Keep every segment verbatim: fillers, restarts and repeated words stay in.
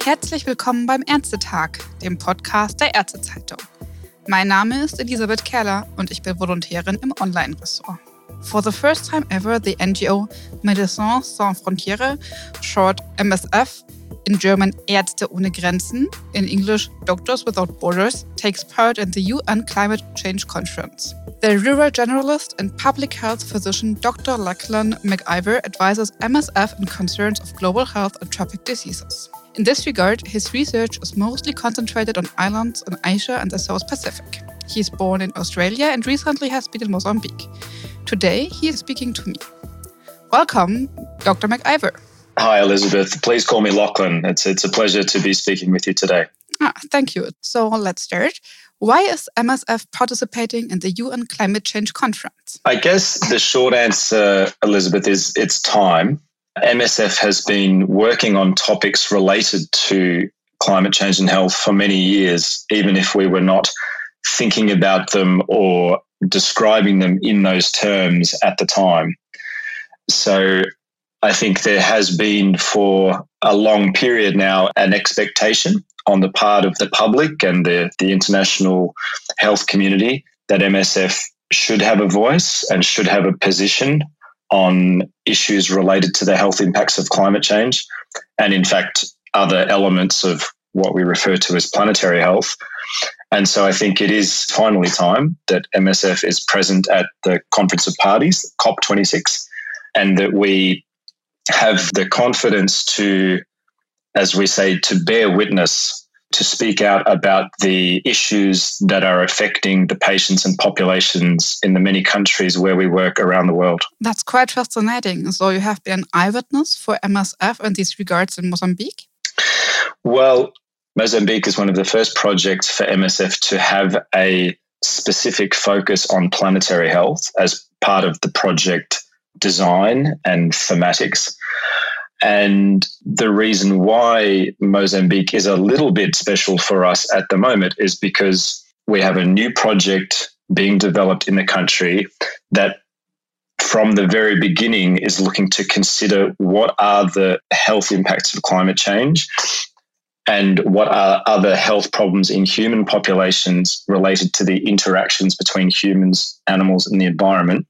Herzlich willkommen beim Ärztetag, dem Podcast der Ärztezeitung. Mein Name ist Elisabeth Kerler und ich bin Volontärin im Online-Ressort. For the first time ever, the N G O Médecins Sans Frontières, short M S F, in German Ärzte ohne Grenzen, in English Doctors Without Borders, takes part in the U N Climate Change Conference. The rural generalist and public health physician Doctor Lachlan McIver advises M S F in concerns of global health and tropic diseases. In this regard, his research is mostly concentrated on islands in Asia and the South Pacific. He is born in Australia and recently has been in Mozambique. Today, he is speaking to me. Welcome, Doctor McIver. Hi, Elizabeth. Please call me Lachlan. It's it's a pleasure to be speaking with you today. Ah, thank you. So let's start. Why is M S F participating in the U N Climate Change Conference? I guess the short answer, Elizabeth, is it's time. M S F has been working on topics related to climate change and health for many years, even if we were not thinking about them or describing them in those terms at the time. So I think there has been for a long period now an expectation on the part of the public and the, the international health community that M S F should have a voice and should have a position on issues related to the health impacts of climate change and, in fact, other elements of what we refer to as planetary health. And so I think it is finally time that M S F is present at the Conference of Parties, COP twenty-six, and that we have the confidence to, as we say, to bear witness, to speak out about the issues that are affecting the patients and populations in the many countries where we work around the world. That's quite fascinating. So you have been an eyewitness for M S F in these regards in Mozambique? Well, Mozambique is one of the first projects for M S F to have a specific focus on planetary health as part of the project design and thematics. And the reason why Mozambique is a little bit special for us at the moment is because we have a new project being developed in the country that from the very beginning is looking to consider what are the health impacts of climate change and what are other health problems in human populations related to the interactions between humans, animals, and the environment.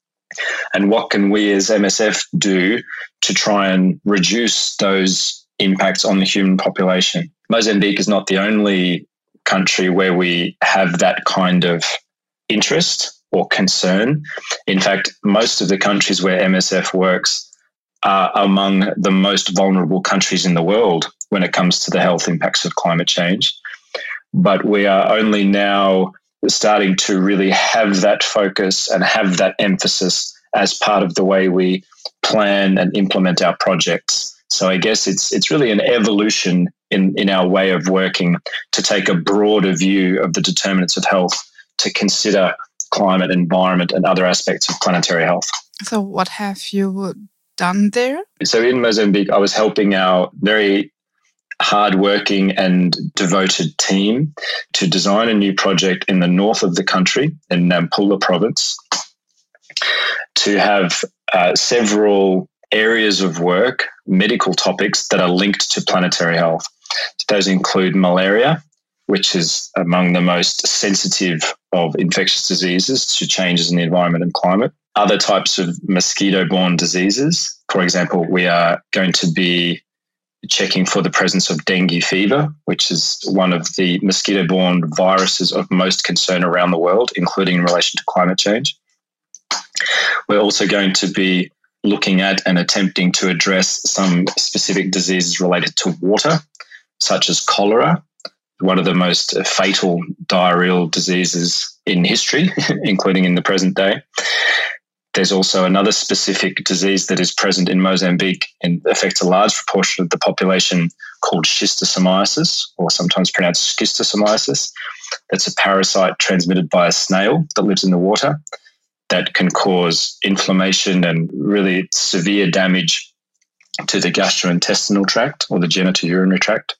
And what can we as M S F do to try and reduce those impacts on the human population? Mozambique is not the only country where we have that kind of interest or concern. In fact, most of the countries where M S F works are among the most vulnerable countries in the world when it comes to the health impacts of climate change. But we are only now starting to really have that focus and have that emphasis as part of the way we plan and implement our projects. So I guess it's it's really an evolution in, in our way of working to take a broader view of the determinants of health, to consider climate, environment, and other aspects of planetary health. So what have you done there? So in Mozambique, I was helping our very hardworking and devoted team to design a new project in the north of the country, in Nampula province, to have uh, several areas of work, medical topics that are linked to planetary health. Those include malaria, which is among the most sensitive of infectious diseases to changes in the environment and climate. Other types of mosquito-borne diseases. For example, we are going to be checking for the presence of dengue fever, which is one of the mosquito-borne viruses of most concern around the world, including in relation to climate change. We're also going to be looking at and attempting to address some specific diseases related to water, such as cholera, one of the most fatal diarrheal diseases in history, including in the present day. There's also another specific disease that is present in Mozambique and affects a large proportion of the population called schistosomiasis, or sometimes pronounced schistosomiasis. That's a parasite transmitted by a snail that lives in the water that can cause inflammation and really severe damage to the gastrointestinal tract or the genitourinary tract.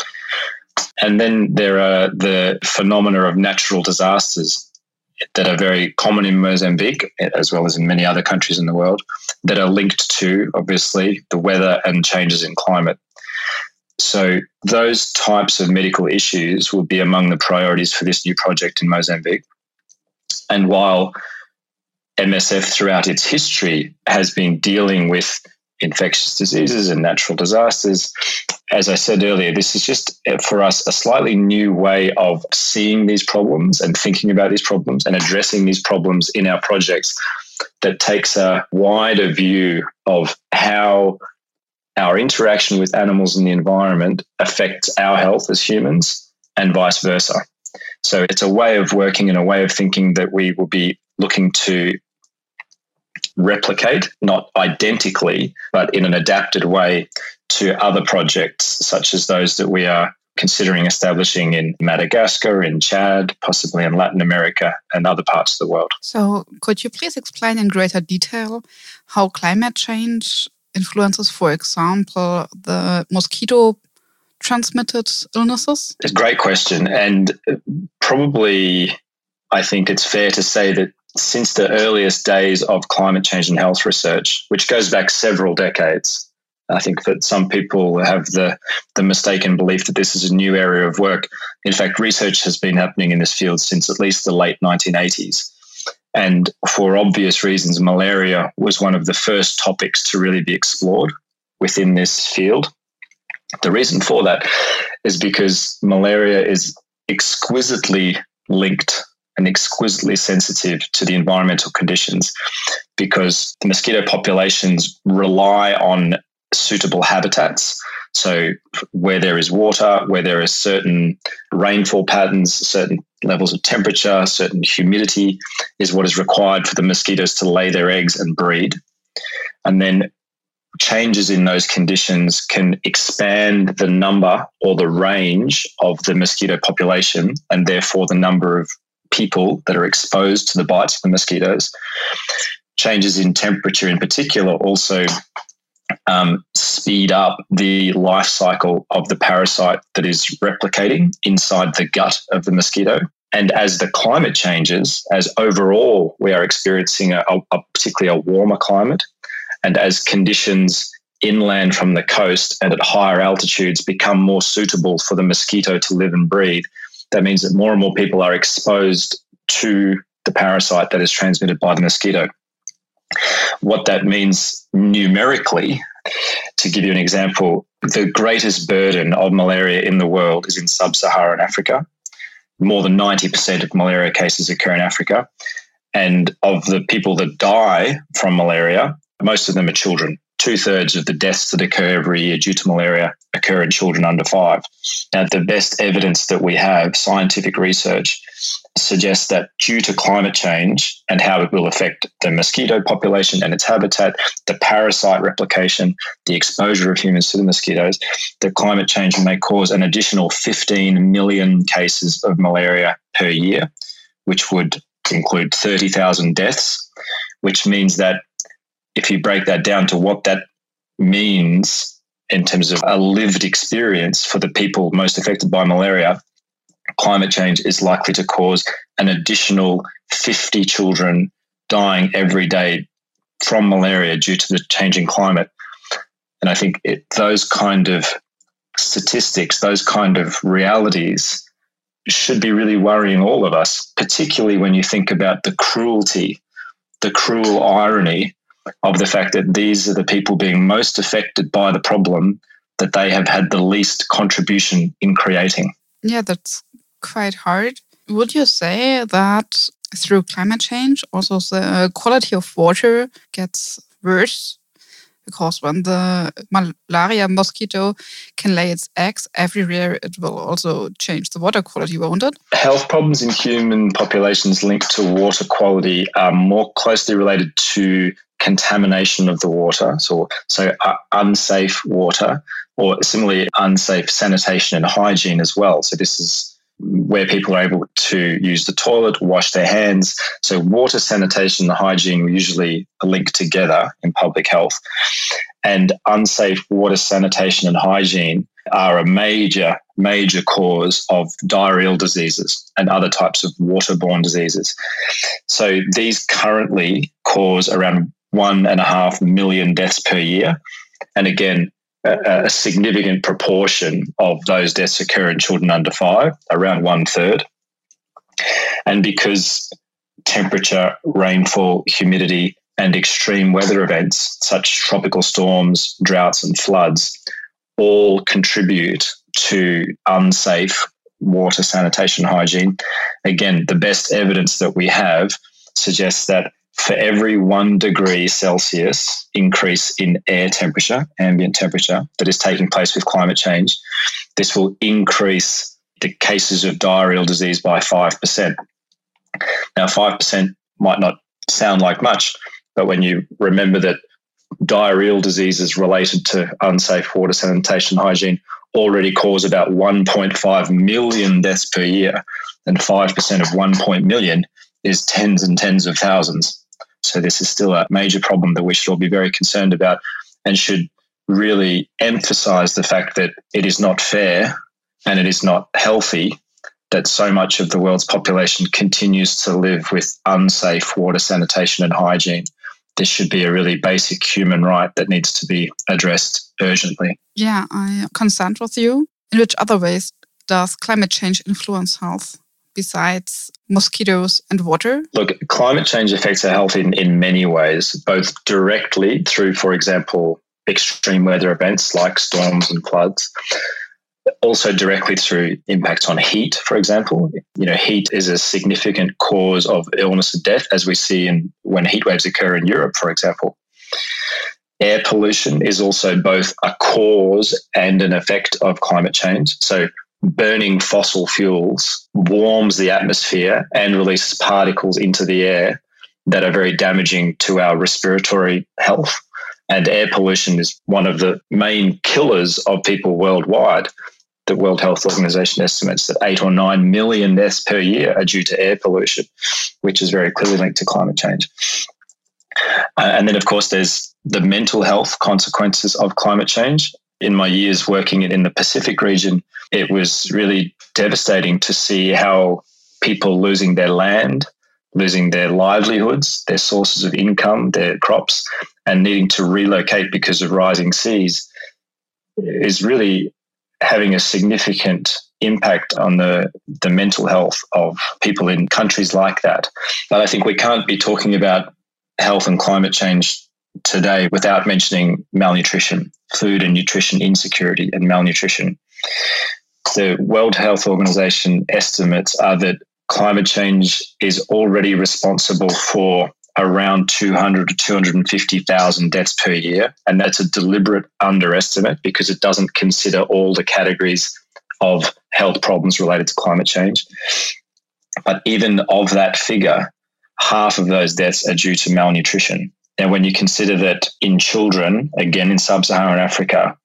And then there are the phenomena of natural disasters that are very common in Mozambique, as well as in many other countries in the world, that are linked to, obviously, the weather and changes in climate. So those types of medical issues will be among the priorities for this new project in Mozambique. And while M S F throughout its history has been dealing with infectious diseases and natural disasters, as I said earlier, this is just for us a slightly new way of seeing these problems and thinking about these problems and addressing these problems in our projects that takes a wider view of how our interaction with animals and the environment affects our health as humans and vice versa. So it's a way of working and a way of thinking that we will be looking to replicate, not identically, but in an adapted way to other projects such as those that we are considering establishing in Madagascar, in Chad, possibly in Latin America and other parts of the world. So could you please explain in greater detail how climate change influences, for example, the mosquito transmitted illnesses? It's a great question. And probably I think it's fair to say that since the earliest days of climate change and health research, which goes back several decades, I think that some people have the, the mistaken belief that this is a new area of work. In fact, research has been happening in this field since at least the late nineteen eighties. And for obvious reasons, malaria was one of the first topics to really be explored within this field. The reason for that is because malaria is exquisitely linked and exquisitely sensitive to the environmental conditions, because the mosquito populations rely on suitable habitats. So where there is water, where there is certain rainfall patterns, certain levels of temperature, certain humidity is what is required for the mosquitoes to lay their eggs and breed. And then changes in those conditions can expand the number or the range of the mosquito population, and therefore the number of people that are exposed to the bites of the mosquitoes. Changes in temperature in particular also um, speed up the life cycle of the parasite that is replicating inside the gut of the mosquito. And as the climate changes, as overall we are experiencing a, a particularly a warmer climate, and as conditions inland from the coast and at higher altitudes become more suitable for the mosquito to live and breed, that means that more and more people are exposed to the parasite that is transmitted by the mosquito. What that means numerically, to give you an example, the greatest burden of malaria in the world is in sub-Saharan Africa. More than ninety percent of malaria cases occur in Africa. And of the people that die from malaria, most of them are children. Two-thirds of the deaths that occur every year due to malaria occur in children under five. Now, the best evidence that we have, scientific research, suggests that due to climate change and how it will affect the mosquito population and its habitat, the parasite replication, the exposure of humans to the mosquitoes, that climate change may cause an additional fifteen million cases of malaria per year, which would include thirty thousand deaths, which means that if you break that down to what that means in terms of a lived experience for the people most affected by malaria, climate change is likely to cause an additional fifty children dying every day from malaria due to the changing climate. And I think it, those kind of statistics, those kind of realities should be really worrying all of us, particularly when you think about the cruelty, the cruel irony of the fact that these are the people being most affected by the problem that they have had the least contribution in creating. Yeah, that's quite hard. Would you say that through climate change, also the quality of water gets worse? Because when the malaria mosquito can lay its eggs everywhere, it will also change the water quality, won't it? Health problems in human populations linked to water quality are more closely related to contamination of the water, so so uh, unsafe water, or similarly unsafe sanitation and hygiene as well. So this is where people are able to use the toilet, wash their hands. So water, sanitation and hygiene usually are linked together in public health. And unsafe water, sanitation and hygiene are a major, major cause of diarrheal diseases and other types of waterborne diseases. So these currently cause around one and a half million deaths per year. And again, a, a significant proportion of those deaths occur in children under five, around one third. And because temperature, rainfall, humidity, and extreme weather events such as tropical storms, droughts, and floods all contribute to unsafe water, sanitation, hygiene. Again, the best evidence that we have suggests that for every one degree Celsius increase in air temperature, ambient temperature, that is taking place with climate change, this will increase the cases of diarrheal disease by five percent. Now, five percent might not sound like much, but when you remember that diarrheal diseases related to unsafe water, sanitation, hygiene already cause about one point five million deaths per year, and five percent of one point million is tens and tens of thousands. So this is still a major problem that we should all be very concerned about, and should really emphasize the fact that it is not fair and it is not healthy that so much of the world's population continues to live with unsafe water, sanitation, and hygiene. This should be a really basic human right that needs to be addressed urgently. Yeah, I'm concerned with you. In which other ways does climate change influence health besides mosquitoes and water? Look, climate change affects our health in, in many ways, both directly through, for example, extreme weather events like storms and floods, also directly through impacts on heat, for example. You know, heat is a significant cause of illness and death, as we see in when heat waves occur in Europe, for example. Air pollution is also both a cause and an effect of climate change. So burning fossil fuels warms the atmosphere and releases particles into the air that are very damaging to our respiratory health. And air pollution is one of the main killers of people worldwide. The World Health Organization estimates that eight or nine million deaths per year are due to air pollution, which is very clearly linked to climate change. Uh, and then, of course, there's the mental health consequences of climate change. In my years working in the Pacific region, it was really devastating to see how people losing their land, losing their livelihoods, their sources of income, their crops, and needing to relocate because of rising seas is really having a significant impact on the, the mental health of people in countries like that. But I think we can't be talking about health and climate change today without mentioning malnutrition, food and nutrition insecurity and malnutrition. The World Health Organization estimates are that climate change is already responsible for around two hundred to two hundred fifty thousand deaths per year. And that's a deliberate underestimate because it doesn't consider all the categories of health problems related to climate change. But even of that figure, half of those deaths are due to malnutrition. And when you consider that in children, again in sub-Saharan Africa,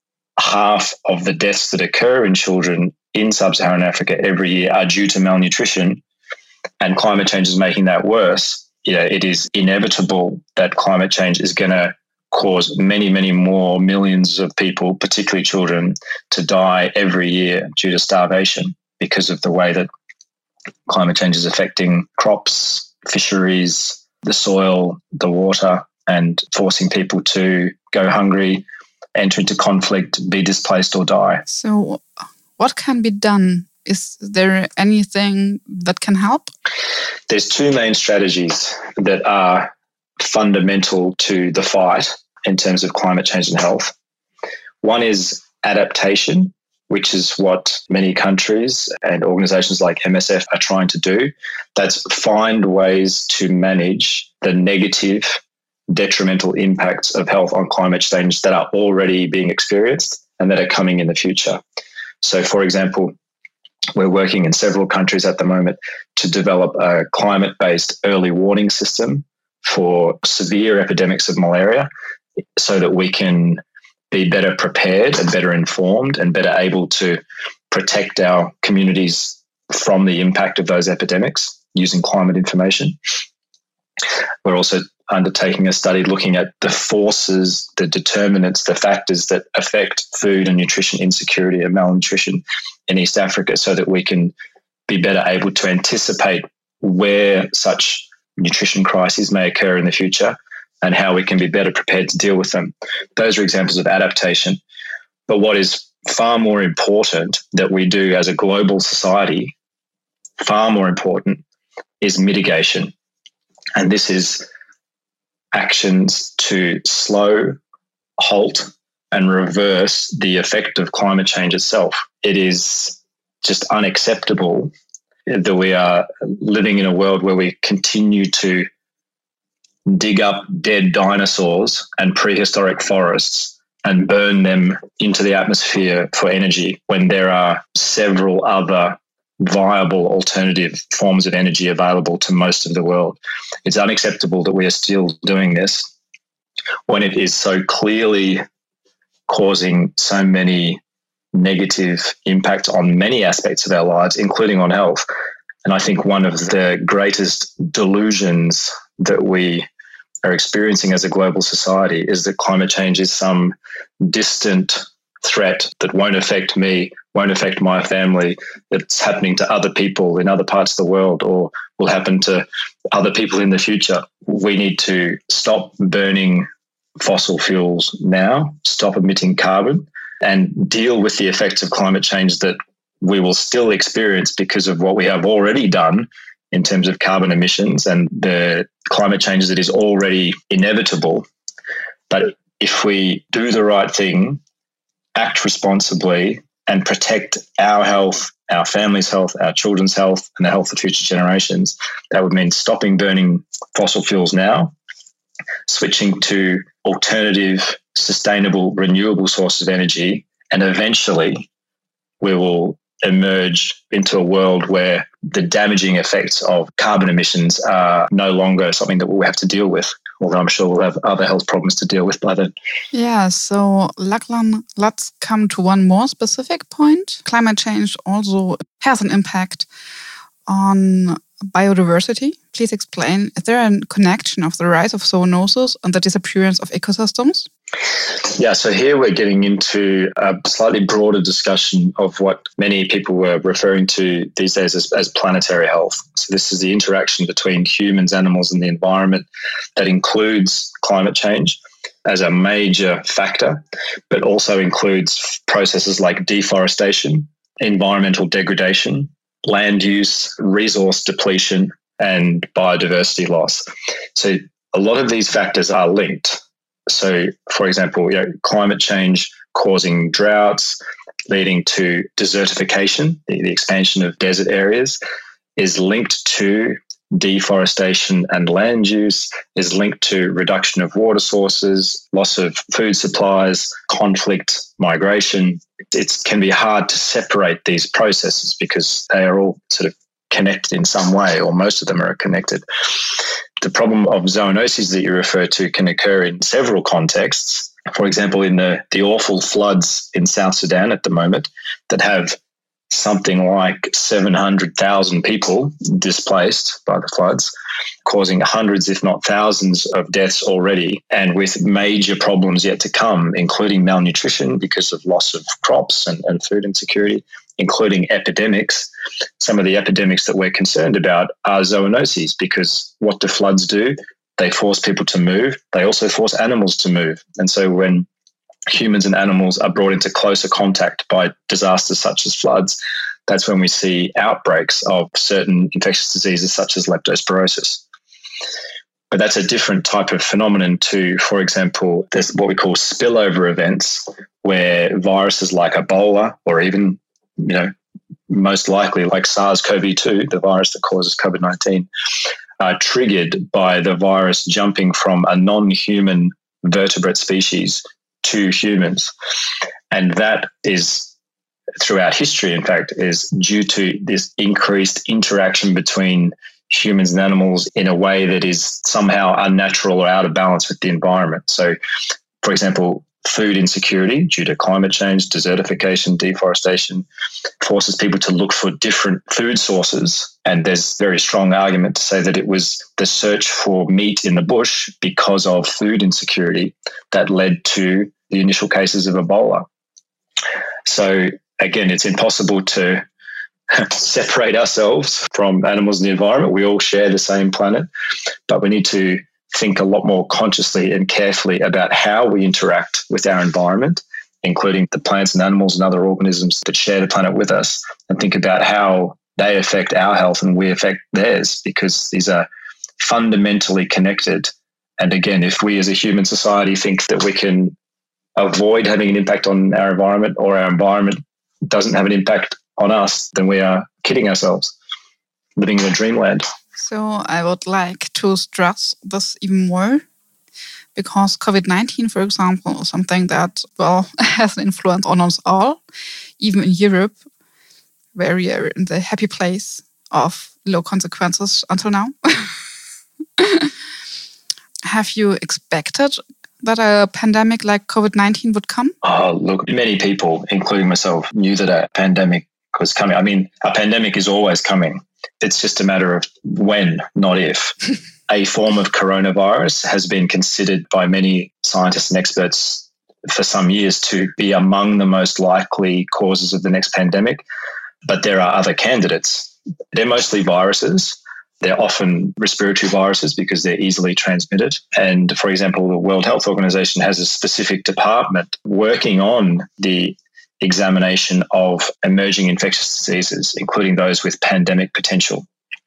half of the deaths that occur in children in sub-Saharan Africa every year are due to malnutrition, and climate change is making that worse, you know, it is inevitable that climate change is going to cause many, many more millions of people, particularly children, to die every year due to starvation because of the way that climate change is affecting crops, fisheries, the soil, the water, and forcing people to go hungry, enter into conflict, be displaced or die. So what can be done? Is there anything that can help? There's two main strategies that are fundamental to the fight in terms of climate change and health. One is adaptation, which is what many countries and organizations like M S F are trying to do. That's find ways to manage the negative, detrimental impacts of health on climate change that are already being experienced and that are coming in the future. So, for example, we're working in several countries at the moment to develop a climate-based early warning system for severe epidemics of malaria so that we can be better prepared and better informed and better able to protect our communities from the impact of those epidemics using climate information. We're also undertaking a study looking at the forces, the determinants, the factors that affect food and nutrition insecurity and malnutrition in East Africa so that we can be better able to anticipate where such nutrition crises may occur in the future and how we can be better prepared to deal with them. Those are examples of adaptation. But what is far more important that we do as a global society, far more important, is mitigation. And this is actions to slow, halt, and reverse the effect of climate change itself. It is just unacceptable that we are living in a world where we continue to dig up dead dinosaurs and prehistoric forests and burn them into the atmosphere for energy when there are several other viable alternative forms of energy available to most of the world. It's unacceptable that we are still doing this when it is so clearly causing so many negative impacts on many aspects of our lives, including on health. And I think one of the greatest delusions that we are experiencing as a global society is that climate change is some distant threat that won't affect me, won't affect my family, that's happening to other people in other parts of the world or will happen to other people in the future. We need to stop burning fossil fuels now, stop emitting carbon, and deal with the effects of climate change that we will still experience because of what we have already done in terms of carbon emissions and the climate change that is already inevitable. But if we do the right thing, act responsibly, and protect our health, our family's health, our children's health, and the health of future generations, that would mean stopping burning fossil fuels now, switching to alternative, sustainable, renewable sources of energy, and eventually we will emerge into a world where the damaging effects of carbon emissions are no longer something that we'll have to deal with, although I'm sure we'll have other health problems to deal with by then. Yeah, so Lachlan, let's come to one more specific point. Climate change also has an impact on biodiversity. Please explain, is there a connection of the rise of zoonosis and the disappearance of ecosystems? Yeah, so here we're getting into a slightly broader discussion of what many people were referring to these days as, as planetary health. So this is the interaction between humans, animals, and the environment that includes climate change as a major factor, but also includes processes like deforestation, environmental degradation, land use, resource depletion, and biodiversity loss. So a lot of these factors are linked. So, for example, you know, climate change causing droughts, leading to desertification, the, the expansion of desert areas, is linked to deforestation and land use, is linked to reduction of water sources, loss of food supplies, conflict, migration. It can be hard to separate these processes because they are all sort of connected in some way, or most of them are connected. The problem of zoonoses that you refer to can occur in several contexts. For example, in the, the awful floods in South Sudan at the moment that have something like seven hundred thousand people displaced by the floods, causing hundreds, if not thousands, of deaths already, and with major problems yet to come, including malnutrition because of loss of crops and, and food insecurity, including epidemics. Some of the epidemics that we're concerned about are zoonoses, because what do floods do? They force people to move. They also force animals to move. And so when humans and animals are brought into closer contact by disasters such as floods, that's when we see outbreaks of certain infectious diseases such as leptospirosis. But that's a different type of phenomenon to, for example, there's what we call spillover events, where viruses like Ebola, or even, you know, most likely like SARS CoV two, the virus that causes COVID nineteen, are triggered by the virus jumping from a non-human vertebrate species to humans. And that is, throughout history, in fact, is due to this increased interaction between humans and animals in a way that is somehow unnatural or out of balance with the environment. So, for example, food insecurity due to climate change, desertification, deforestation, forces people to look for different food sources. And there's very strong argument to say that it was the search for meat in the bush because of food insecurity that led to the initial cases of Ebola. So again, it's impossible to separate ourselves from animals and the environment. We all share the same planet, but we need to think a lot more consciously and carefully about how we interact with our environment including the plants and animals and other organisms that share the planet with us, and think about how they affect our health and we affect theirs, because these are fundamentally connected. And again, if we as a human society think that we can avoid having an impact on our environment, or our environment doesn't have an impact on us, then we are kidding ourselves, living in a dreamland. So I would like to stress this even more, because COVID nineteen, for example, is something that, well, has an influence on us all, even in Europe, where we are in the happy place of low consequences until now. Have you expected that a pandemic like COVID nineteen would come? Oh, look, many people, including myself, knew that a pandemic was coming. I mean, a pandemic is always coming. It's just a matter of when, not if. A form of coronavirus has been considered by many scientists and experts for some years to be among the most likely causes of the next pandemic. But there are other candidates. They're mostly viruses. They're often respiratory viruses because they're easily transmitted. And for example, the World Health Organization has a specific department working on the examination of emerging infectious diseases, including those with pandemic potential.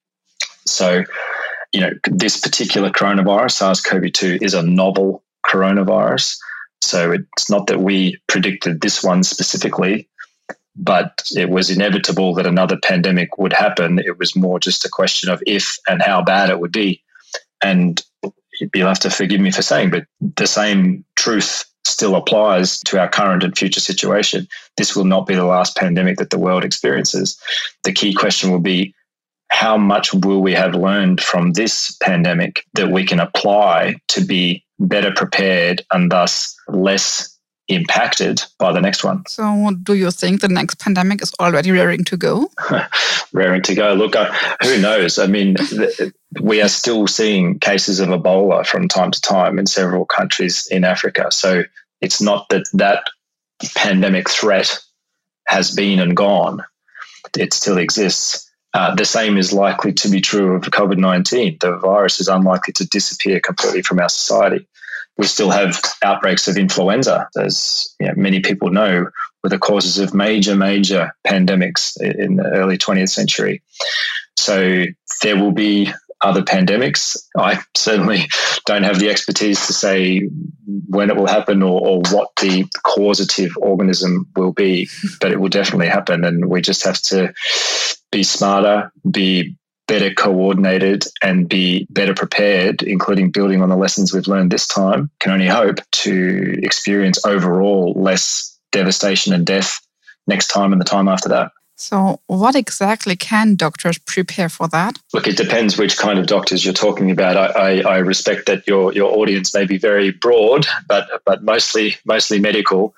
So, you know, this particular coronavirus, SARS-C o V two, is a novel coronavirus. So it's not that we predicted this one specifically, but it was inevitable that another pandemic would happen. It was more just a question of if and how bad it would be. And you'll have to forgive me for saying, but the same truth still applies to our current and future situation. This will not be the last pandemic that the world experiences. The key question will be, how much will we have learned from this pandemic that we can apply to be better prepared and thus less impacted by the next one? So do you think the next pandemic is already raring to go? Raring to go. Look, uh, who knows? I mean, th- we are still seeing cases of Ebola from time to time in several countries in Africa. So it's not that that pandemic threat has been and gone. It still exists. Uh, the same is likely to be true of COVID nineteen. The virus is unlikely to disappear completely from our society. We still have outbreaks of influenza, as you know, many people know, were the causes of major, major pandemics in the early twentieth century. So there will be other pandemics. I certainly don't have the expertise to say when it will happen or, or what the causative organism will be, but it will definitely happen. And we just have to be smarter, be better coordinated, and be better prepared, including building on the lessons we've learned this time. Can only hope to experience overall less devastation and death next time and the time after that. So what exactly can doctors prepare for that? Look, it depends which kind of doctors you're talking about. I, I, I respect that your your audience may be very broad, but but mostly mostly medical.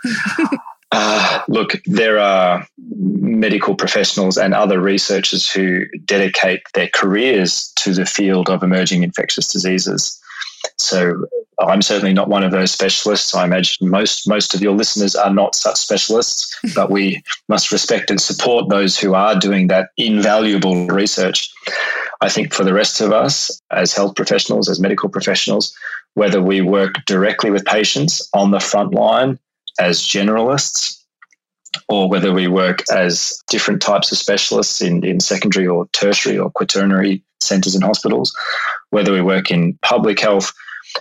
Uh, look, there are medical professionals and other researchers who dedicate their careers to the field of emerging infectious diseases. So I'm certainly not one of those specialists. I imagine most most of your listeners are not such specialists, but we must respect and support those who are doing that invaluable research. I think for the rest of us as health professionals, as medical professionals, whether we work directly with patients on the front line as generalists, or whether we work as different types of specialists in, in secondary or tertiary or quaternary centres and hospitals, whether we work in public health,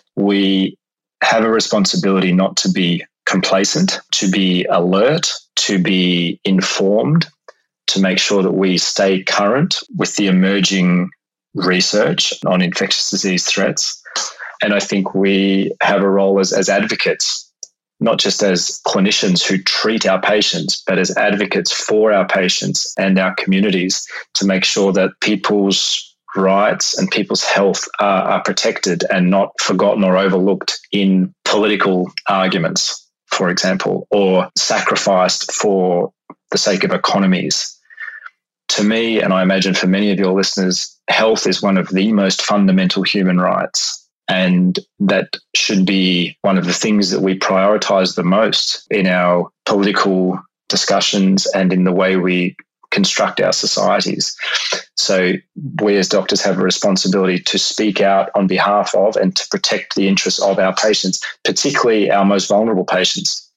we have a responsibility not to be complacent, to be alert, to be informed, to make sure that we stay current with the emerging research on infectious disease threats. And I think we have a role as, as advocates, not just as clinicians who treat our patients, but as advocates for our patients and our communities to make sure that people's rights and people's health are, are protected and not forgotten or overlooked in political arguments, for example, or sacrificed for the sake of economies. To me, and I imagine for many of your listeners, health is one of the most fundamental human rights. And that should be one of the things that we prioritize the most in our political discussions and in the way we construct our societies. So we as doctors have a responsibility to speak out on behalf of and to protect the interests of our patients, particularly our most vulnerable patients.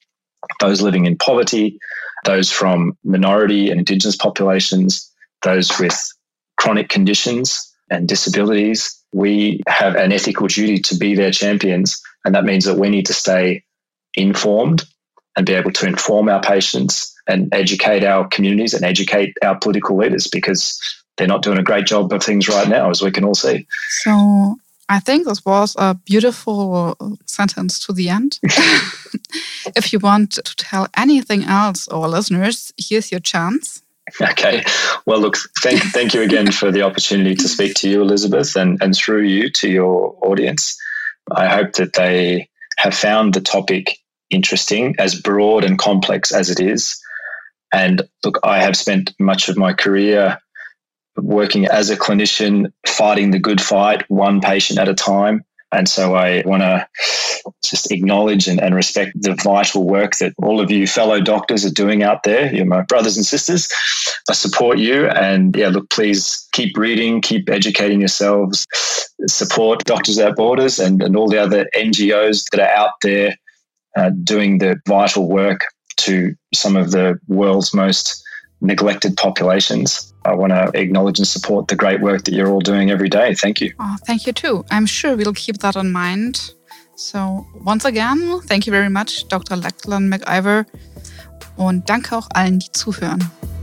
those living in poverty, those from minority and Indigenous populations, those with chronic conditions and disabilities. We have an ethical duty to be their champions, and that means that we need to stay informed and be able to inform our patients and educate our communities and educate our political leaders, because they're not doing a great job of things right now, as we can all see. So I think this was a beautiful sentence to the end. If you want to tell anything else, our listeners, here's your chance. Okay. Well, look, thank thank you again for the opportunity to speak to you, Elizabeth, and, and through you to your audience. I hope that they have found the topic interesting, as broad and complex as it is. And look, I have spent much of my career working as a clinician, fighting the good fight, one patient at a time. And so I want to just acknowledge and, and respect the vital work that all of you fellow doctors are doing out there. You're my brothers and sisters. I support you. And yeah, look, please keep reading, keep educating yourselves, support Doctors Without Borders and, and all the other N G Os that are out there uh, doing the vital work to some of the world's most neglected populations. I want to acknowledge and support the great work that you're all doing every day. Thank you. Oh, thank you too. I'm sure we'll keep that in mind. So once again, thank you very much, Doctor Lachlan McIver. Und danke auch allen, die zuhören.